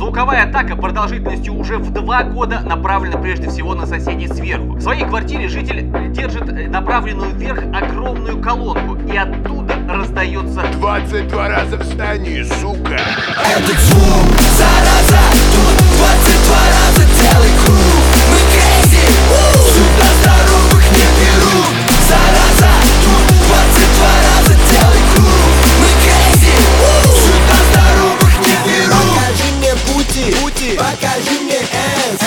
Звуковая атака продолжительностью уже в 2 года направлена прежде всего на соседей сверху. В своей квартире житель держит направленную вверх огромную колонку, и оттуда раздается 22 раза встань, сука. Этот звук, зараза, тут 22 раза делай круг. Мы crazy, сюда здоровых не берут. Зараза, тут 22 раза делай круг. Мы crazy, сюда здоровых не берут. Покажи мне пути, покажи мне S.